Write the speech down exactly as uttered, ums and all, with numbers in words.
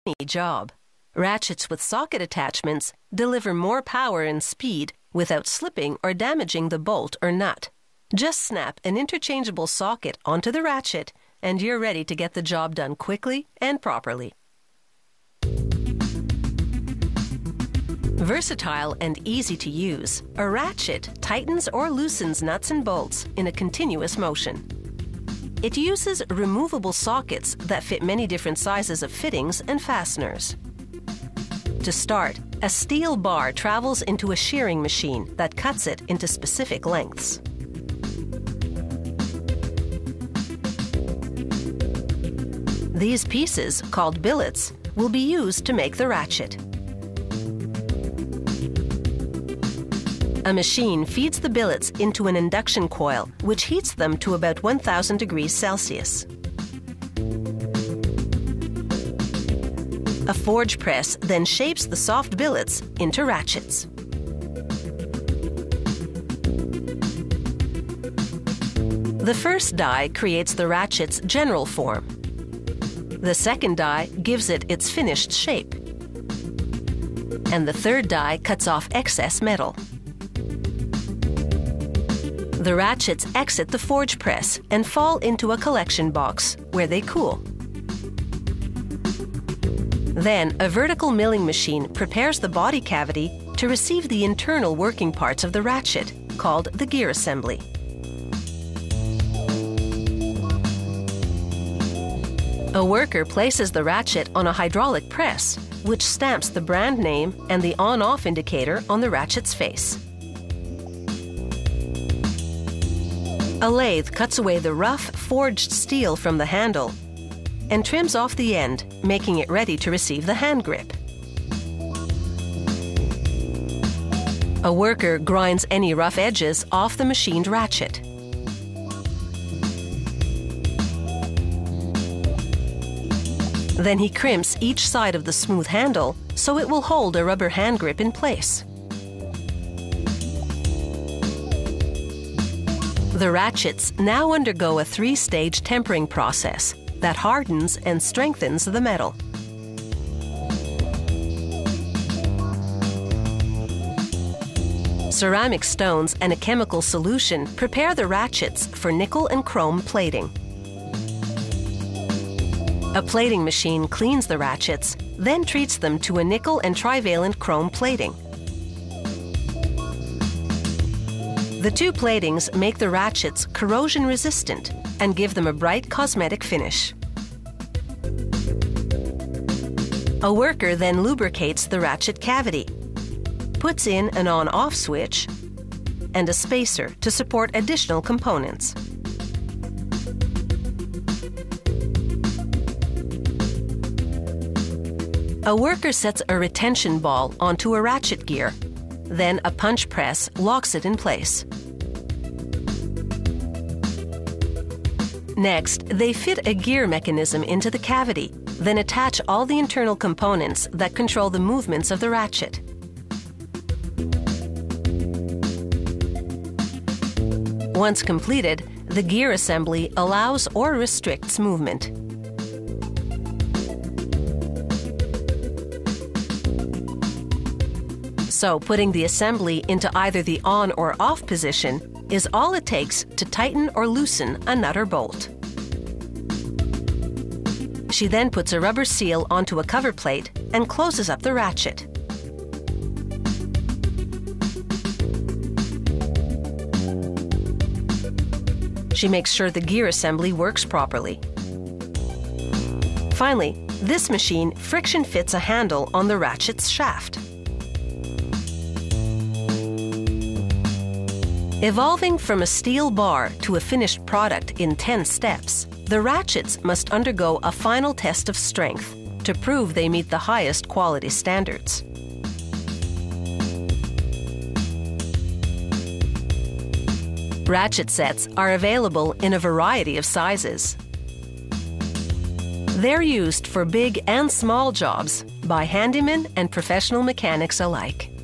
any job. Ratchets with socket attachments deliver more power and speed without slipping or damaging the bolt or nut. Just snap an interchangeable socket onto the ratchet and you're ready to get the job done quickly and properly. Versatile and easy to use, a ratchet tightens or loosens nuts and bolts in a continuous motion. It uses removable sockets that fit many different sizes of fittings and fasteners. To start, a steel bar travels into a shearing machine that cuts it into specific lengths. These pieces, called billets, will be used to make the ratchet. A machine feeds the billets into an induction coil, which heats them to about one thousand degrees Celsius. A forge press then shapes the soft billets into ratchets. The first die creates the ratchet's general form. The second die gives it its finished shape. And the third die cuts off excess metal. The ratchets exit the forge press and fall into a collection box where they cool. Then, a vertical milling machine prepares the body cavity to receive the internal working parts of the ratchet, called the gear assembly. A worker places the ratchet on a hydraulic press, which stamps the brand name and the on-off indicator on the ratchet's face. A lathe cuts away the rough, forged steel from the handle and trims off the end, making it ready to receive the hand grip. A worker grinds any rough edges off the machined ratchet. Then he crimps each side of the smooth handle so it will hold a rubber hand grip in place. The ratchets now undergo a three-stage tempering process that hardens and strengthens the metal. Ceramic stones and a chemical solution prepare the ratchets for nickel and chrome plating. A plating machine cleans the ratchets, then treats them to a nickel and trivalent chrome plating. The two platings make the ratchets corrosion resistant and give them a bright cosmetic finish. A worker then lubricates the ratchet cavity, puts in an on-off switch, and a spacer to support additional components. A worker sets a retention ball onto a ratchet gear. Then a punch press locks it in place. Next, they fit a gear mechanism into the cavity, then attach all the internal components that control the movements of the ratchet. Once completed, the gear assembly allows or restricts movement. So, putting the assembly into either the on or off position is all it takes to tighten or loosen a nut or bolt. She then puts a rubber seal onto a cover plate and closes up the ratchet. She makes sure the gear assembly works properly. Finally, this machine friction fits a handle on the ratchet's shaft. Evolving from a steel bar to a finished product in ten steps, the ratchets must undergo a final test of strength to prove they meet the highest quality standards. Ratchet sets are available in a variety of sizes. They're used for big and small jobs by handymen and professional mechanics alike.